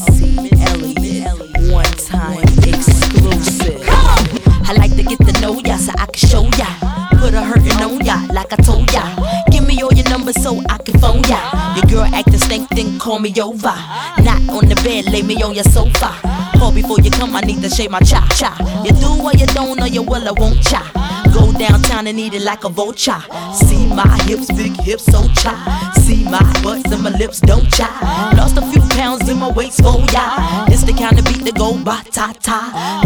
Missy Elliott, one time exclusive. I like to get to know ya so I can show ya. Put a hurtin' on ya like I told ya. Give me all your numbers so I can phone ya. Your girl actin' stink, then call me over. Not on the bed, lay me on your sofa. Call before you come, I need to shave my cha-cha. You do or you don't, or you will or won't cha. Go downtown and eat it like a vulture. See my hips, big hips, so cha. See my butts and my lips, don't cha. Lost a few pounds in my waist, oh yeah. It's the kind of beat that go ba-ta-ta.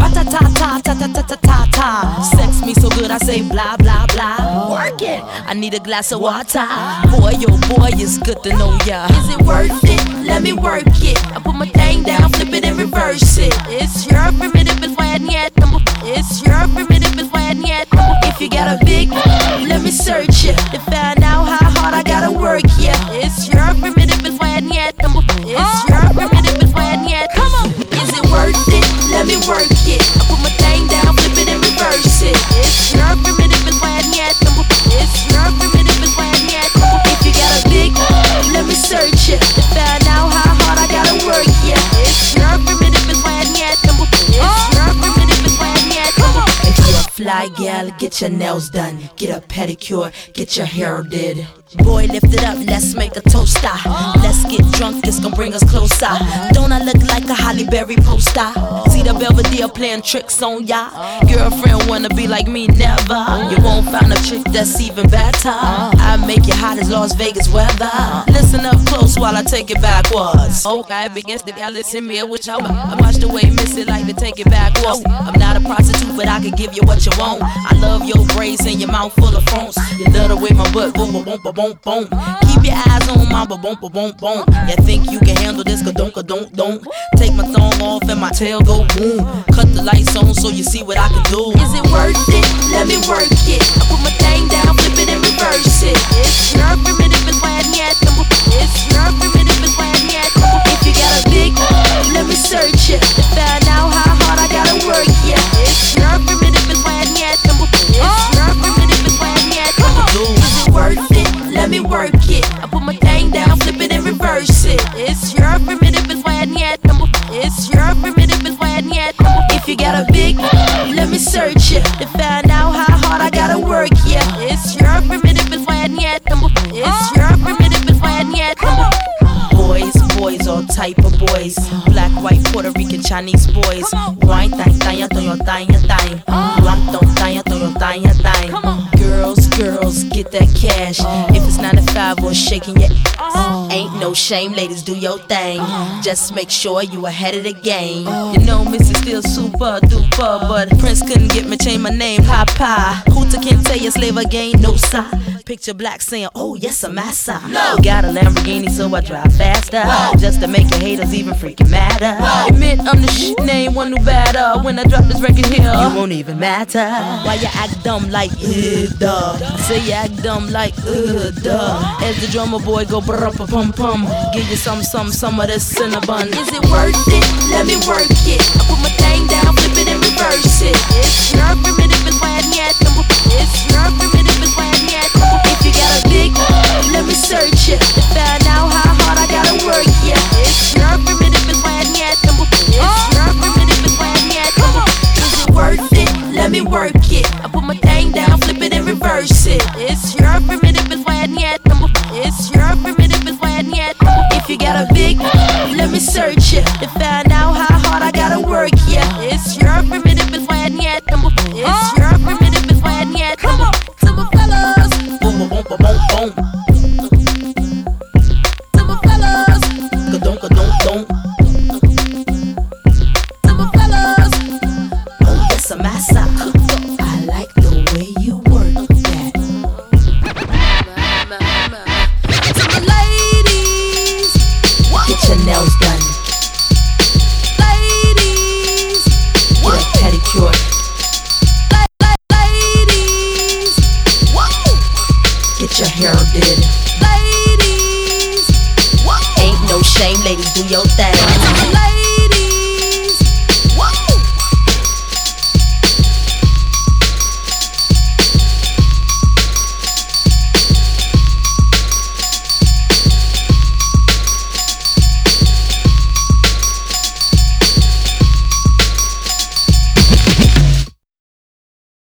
Ba-ta-ta-ta-ta-ta-ta-ta-ta. Sex me so good I say blah, blah, blah. Work it, I need a glass of water. Boy, oh boy, it's good to know ya. Is it worth it? Let me work it. I put my thing down, flip it and reverse it. It's your primitive when yet. It's your primitive when yet. If you got a big, let me search it to find out how hard I gotta work. Yeah, it's your primitive when yet. It's your primitive when yet. Come on, is it worth it? Let me work it. I put my thing down, flip it and reverse it. It's your primitive when yet. It's your primitive when yet. If you got a big, let me search it to find out how hard I gotta work. Yeah, it's your primitive when yet. It's your primitive when yet. If you're a fly gal, get your nails done, get a pedicure, get your hair did. Boy, lift it up, let's make a toaster. Let's get drunk, it's gonna bring us closer. Don't I look like a Halle Berry poster? See the Belvedere playing tricks on ya. Girlfriend wanna be like me, never. You won't find a chick that's even better. I make you hot as Las Vegas weather. Listen up close while I take it backwards. Okay, begins to listen me, which I watch the way Missy like to take it backwards. I'm not a prostitute, but I can give you what you want. I love your braids and your mouth full of phones. You love the way my butt boom, boom, boom, boom. Boom. Keep your eyes on my boom, boom, boom, boom. You think you can handle this? Don't. Take my thong off and my tail go boom. Cut the lights on so you see what I can do. Is it worth it? Let me work it. I put my thing down, flip it and reverse it. It's your primitive when yet. It's your primitive when yet. If you got a big, let me search it to find out how hard I gotta work. Yeah, it's your primitive when yet. It's your primitive when yet. Is it worth it? Let me work it. I put my thing down, flip it and reverse it. It's your primitive when yet. It's your primitive when yet. If you got a big, let me search it to find out how hard I gotta work. Yeah, it's your primitive when yet. It's your primitive when yet. Boys, all type of boys. Black, white, Puerto Rican, Chinese boys. Wine, thang, Girls, get that cash. If it's 9 to 5 or shaking your ass, ain't no shame, ladies, do your thing. Just make sure you ahead of the game. You know Missy still super duper, but Prince couldn't get me change my name. Papa, Hooter can't tell you slave again, no sir. Picture black saying, oh yes, I'm massa. No. Got a Lamborghini, so I drive faster. Just to make your haters even freaking madder. Admit I'm the shit, name one new batter. When I drop this record here, you won't even matter. Why you act dumb like duh? Say you act dumb like duh. As the drummer boy go brr-pum-pum, give you some of this cinnabon. Is it worth it? Let me work it. I put my thing down, flip it and reverse it. It's your primitive when yet. It's your primitive when yet. If you got a big, let me search it to find out how hard I gotta work. Yeah, it's your primitive when yet. It's your primitive when yet. Is it worth it? Let me work it. I put my thing down, flip it and reverse it. It's your primitive when yet. It's your primitive when yet. If you got a big, let me search it to find out how hard I gotta work. Yeah, it's your primitive when yet. It's your primitive when yet. Come on, to my fellas. Boom, boom, boom, boom, boom. To my fellas. Ka-dunk, ka-dunk, dunk. To my fellas. Oh, yes, I'm massa. I like the way you work that. To my ladies, get your nails done. Ladies, get a pedicure. Ladies, get your hair did. Ladies, ain't no shame, ladies, do your thing.